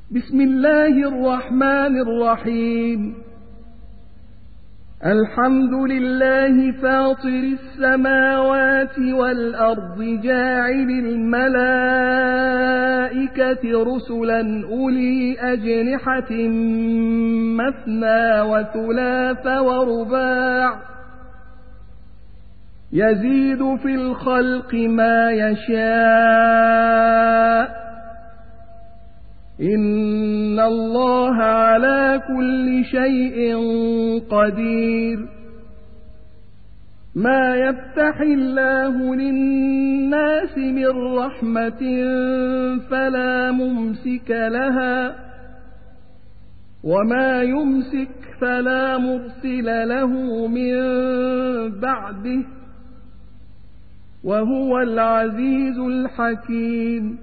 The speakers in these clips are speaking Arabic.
بسم الله الرحمن الرحيم. الحمد لله فاطر السماوات والأرض جاعل الملائكة رسلا أولي أجنحة مثنى وثلاث ورباع يزيد في الخلق ما يشاء إن الله على كل شيء قدير. ما يفتح الله للناس من رحمة فلا ممسك لها وما يمسك فلا مرسل له من بعده وهو العزيز الحكيم.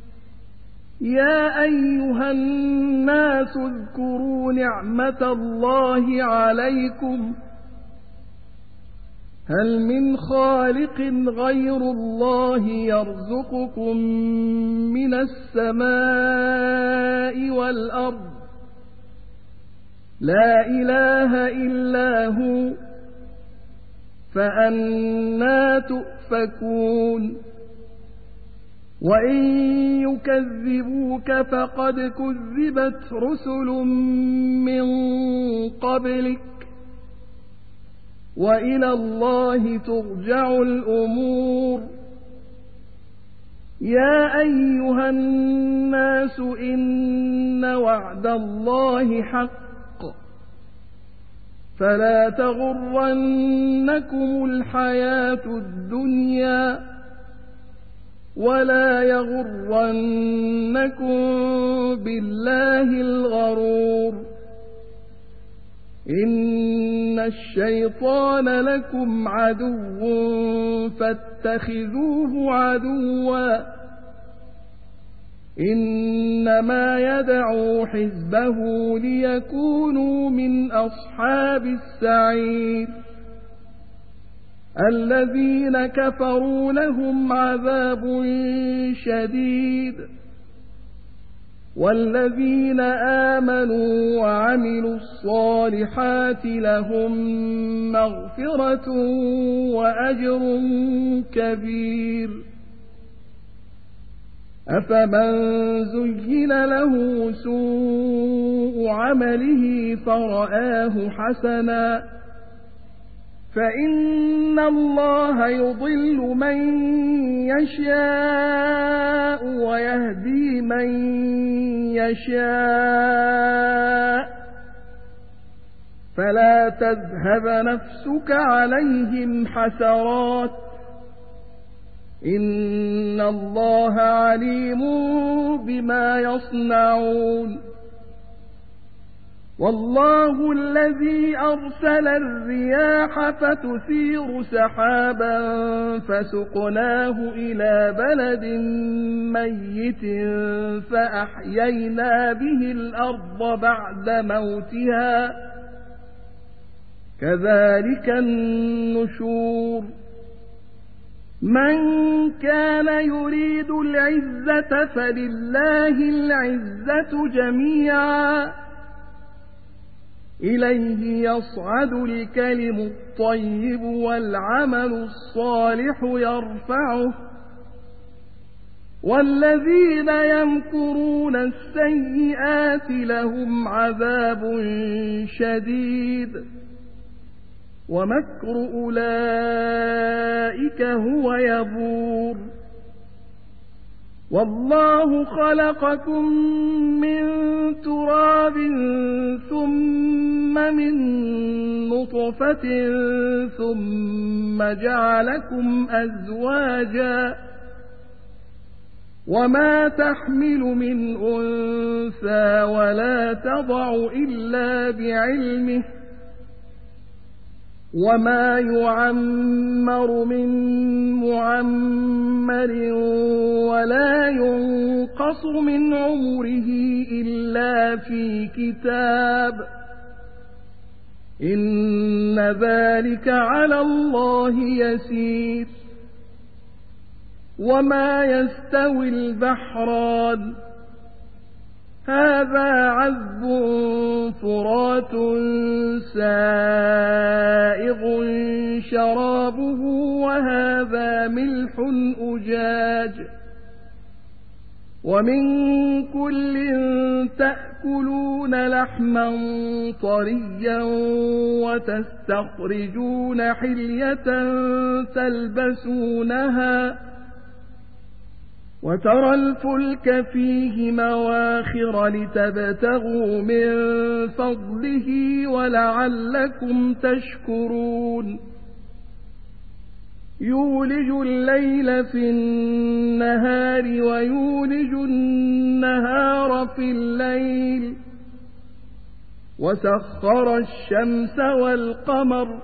يا أيها الناس اذكروا نعمة الله عليكم هل من خالق غير الله يرزقكم من السماء والأرض لا إله إلا هو فأنى تؤفكون. وإن يكذبوك فقد كذبت رسل من قبلك وإلى الله ترجع الأمور. يا أيها الناس إن وعد الله حق فلا تغرنكم الحياة الدنيا ولا يغرنكم بالله الغرور. إن الشيطان لكم عدو فاتخذوه عدوا إنما يدعو حزبه ليكونوا من أصحاب السعير. الذين كفروا لهم عذاب شديد والذين آمنوا وعملوا الصالحات لهم مغفرة وأجر كبير. أفمن زين له سوء عمله فرآه حسنا فإن الله يضل من يشاء ويهدي من يشاء فلا تذهب نفسك عليهم حسرات إن الله عليم بما يصنعون. والله الذي أرسل الرياح فتثير سحابا فسقناه إلى بلد ميت فأحيينا به الأرض بعد موتها كذلك النشور. من كان يريد العزة فلله العزة جميعا إليه يصعد الكلم الطيب والعمل الصالح يرفعه والذين يمكرون السيئات لهم عذاب شديد ومكر أولئك هو يبور. والله خلقكم من تراب ثم من نطفة ثم جعلكم أزواجا وما تحمل من أنثى ولا تضع إلا بعلمه وما يعمر من معمر ولا ينقص من عمره إلا في كتاب إن ذلك على الله يسير. وما يستوي البحران هذا عذب فرات سائغ شرابه وهذا ملح أجاج ومن كل تأكلون لحما طريا وتستخرجون حلية تلبسونها وترى الفلك فيه مواخر لتبتغوا من فضله ولعلكم تشكرون يولج الليل في النهار ويولج النهار في الليل وسخر الشمس والقمر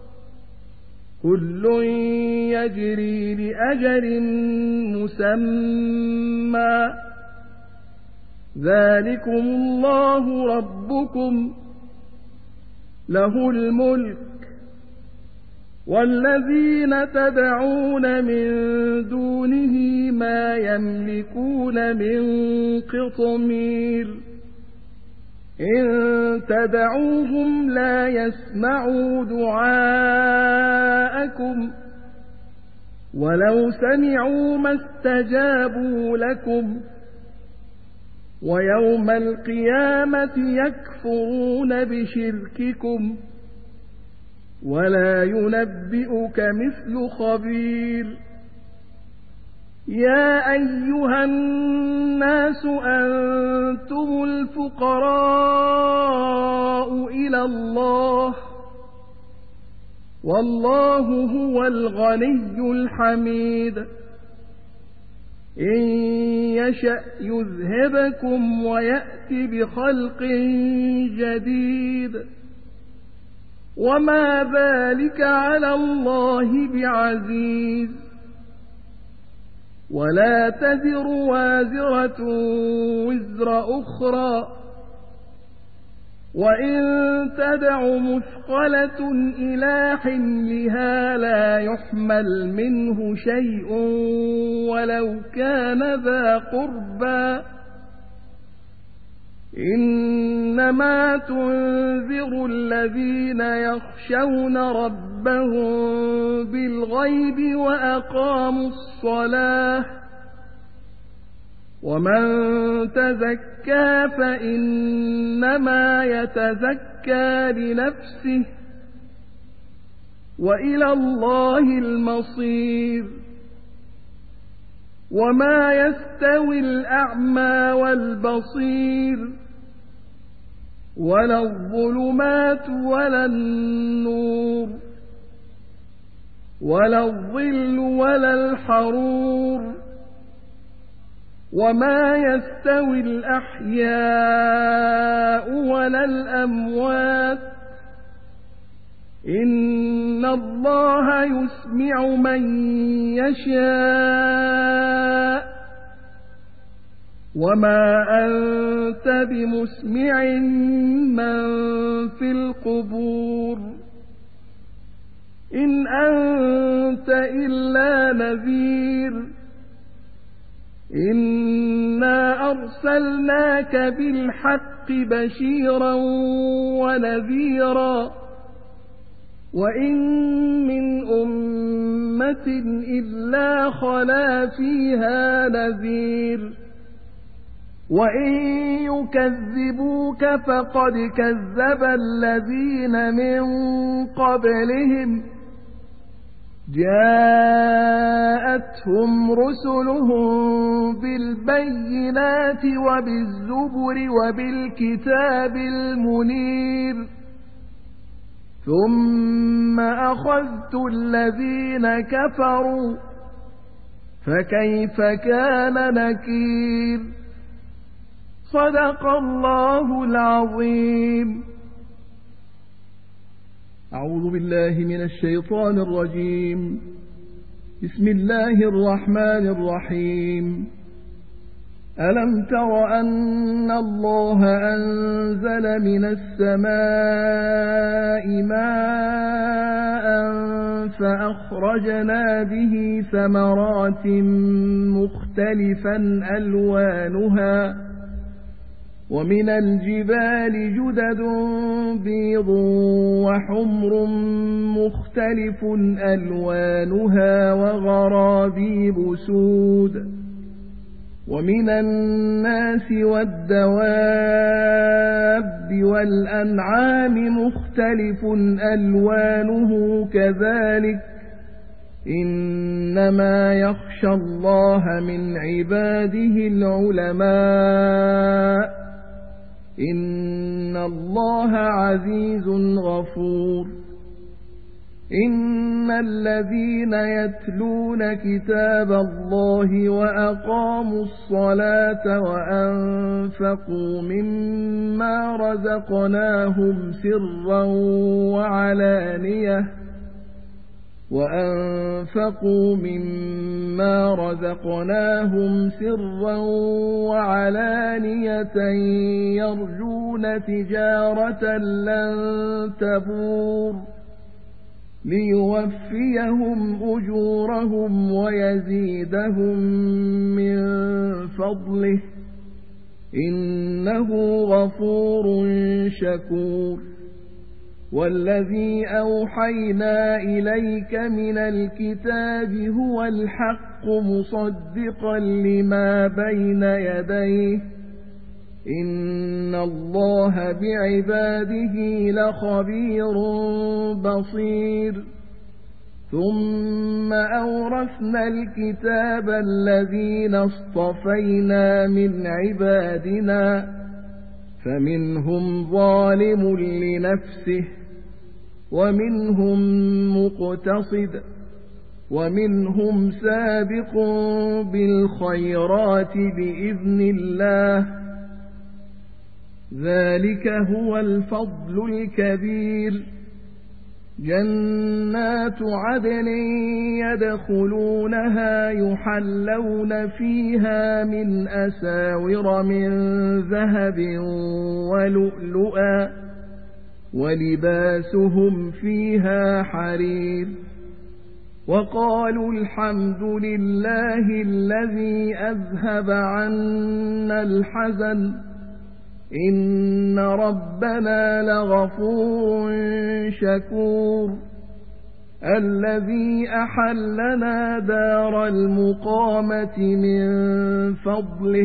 كل يجري لأجل مسمى ذلكم الله ربكم له الملك والذين تدعون من دونه ما يملكون من قطمير إن تدعوهم لا يسمعوا دعاءكم ولو سمعوا ما استجابوا لكم ويوم القيامة يكفرون بشرككم ولا ينبئك مثل خبير يا أيها الناس أنتم الفقراء إلى الله والله هو الغني الحميد إن يشأ يذهبكم ويأت بخلق جديد وما ذلك على الله بعزيز ولا تزر وازرة وزر أخرى وإن تدع مثقلة إلى حملها لا يحمل منه شيء ولو كان ذا قربى إنما تنذر الذين يخشون ربهم بالغيب وأقاموا الصلاة ومن تزكى فإنما يتزكى لنفسه وإلى الله المصير وما يستوي الأعمى والبصير ولا الظلمات ولا النور ولا الظل ولا الحرور وما يستوي الأحياء ولا الأموات إن الله يسمع من يشاء وما أنت بمسمع من في القبور إن أنت إلا نذير إنا أرسلناك بالحق بشيرا ونذيرا وإن من أمة إلا خلا فيها نذير وإن يكذبوك فقد كذب الذين من قبلهم جاءتهم رسلهم بالبينات وبالزبر وبالكتاب المنير ثم أخذت الذين كفروا فكيف كان نكير صدق الله العظيم. أعوذ بالله من الشيطان الرجيم. بسم الله الرحمن الرحيم. ألم تر أن الله أنزل من السماء ماء فأخرجنا به ثمرات مختلفا ألوانها ومن الجبال جدد بيض وحمر مختلف ألوانها وغرابيب سود ومن الناس والدواب والأنعام مختلف ألوانه كذلك إنما يخشى الله من عباده العلماء إن الله عزيز غفور إن الذين يتلون كتاب الله وأقاموا الصلاة وأنفقوا مما رزقناهم سرا وعلانية يرجون تجارة لن تبور ليوفيهم أجورهم ويزيدهم من فضله إنه غفور شكور والذي أوحينا إليك من الكتاب هو الحق مصدقا لما بين يديه إن الله بعباده لخبير بصير ثم أورثنا الكتاب الذين اصطفينا من عبادنا فمنهم ظالم لنفسه ومنهم مقتصد ومنهم سابق بالخيرات بإذن الله ذلك هو الفضل الكبير جنات عدن يدخلونها يحلون فيها من أساور من ذهب ولؤلؤا ولباسهم فيها حرير وقالوا الحمد لله الذي أذهب عنا الحزن إن ربنا لغفور شكور الذي أحلنا دار المقامة من فضله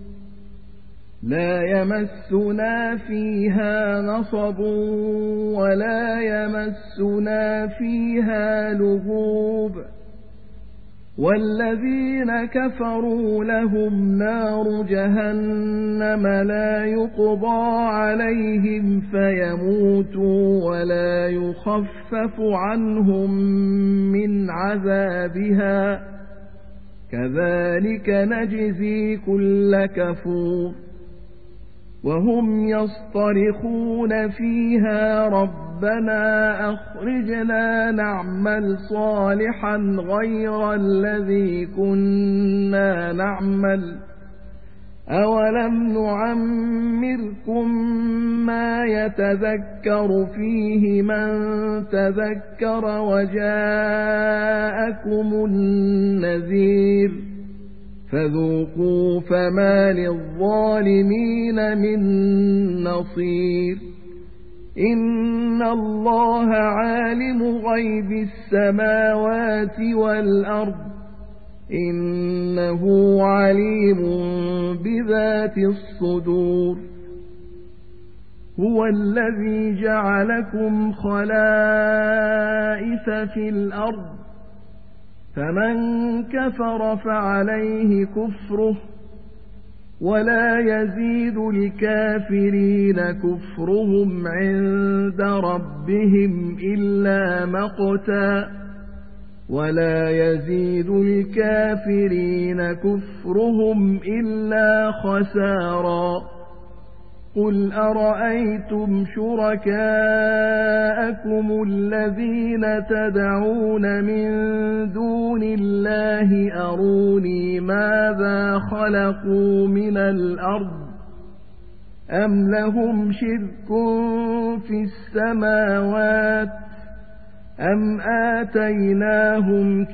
لا يمسنا فيها نصب ولا يمسنا فيها لغوب والذين كفروا لهم نار جهنم لا يقضى عليهم فيموتوا ولا يخفف عنهم من عذابها كذلك نجزي كل كفور وهم يصطرخون فيها ربنا أخرجنا نعمل صالحا غير الذي كنا نعمل أولم نعمركم ما يتذكر فيه من تذكر وجاءكم النذير فذوقوا فما للظالمين من نصير إن الله عالم غيب السماوات والأرض إنه عليم بذات الصدور هو الذي جعلكم خلائف في الأرض فمن كفر فعليه كفره ولا يزيد الكافرين كفرهم عند ربهم إلا مقتا ولا يزيد الكافرين كفرهم إلا خسارا قل أرأيتم شركاءكم الذين تدعون من دون الله أروني ماذا خلقوا من الأرض أم لهم شرك في السماوات أم آتيناهم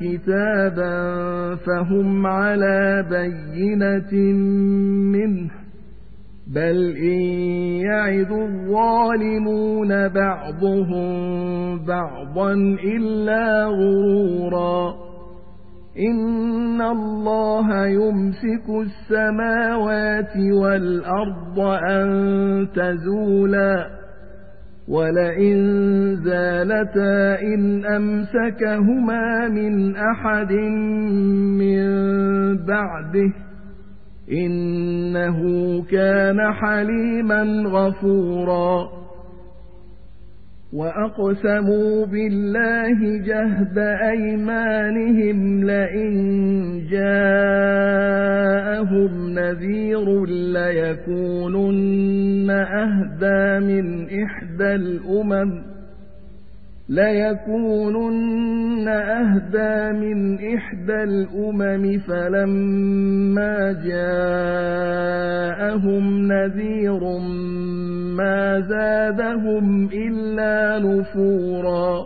كتابا فهم على بينة منه بل إن يعد الظالمون بعضهم بعضا إلا غرورا إن الله يمسك السماوات والأرض أن تزولا ولئن زالتا إن أمسكهما من أحد من بعده إنه كان حليما غفورا وأقسموا بالله جهد أيمانهم لئن جاءهم نذير ليكونن أهدى من إحدى الأمم فلما جاءهم نذير ما زادهم إلا نفورا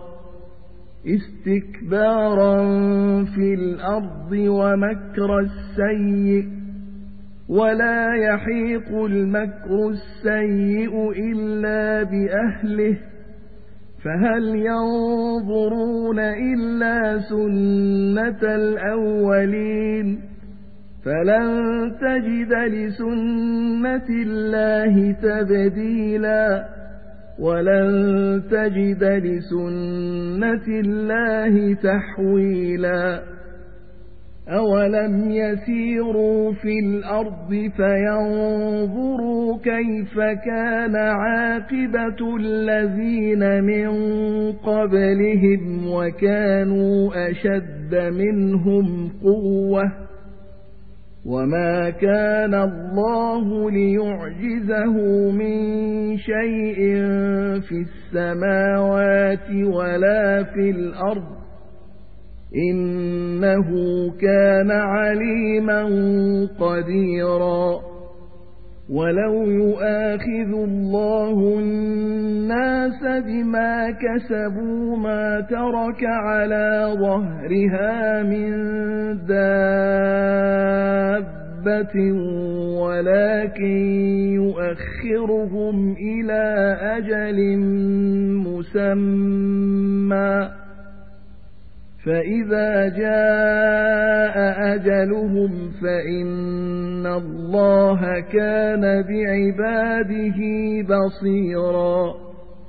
استكبارا في الأرض ومكر السيء ولا يحيق المكر السيء إلا بأهله فهل ينظرون إلا سنة الأولين فلن تجد لسنة الله تبديلا ولن تجد لسنة الله تحويلا أولم يسيروا في الأرض فينظروا كيف كان عاقبة الذين من قبلهم وكانوا أشد منهم قوة وما كان الله ليعجزه من شيء في السماوات ولا في الأرض إنه كان عليما قديرا ولو يؤاخذ الله الناس بما كسبوا ما ترك على ظهرها من دابة ولكن يؤخرهم إلى أجل مسمى فإذا جاء أجلهم فإن الله كان بعباده بصيرا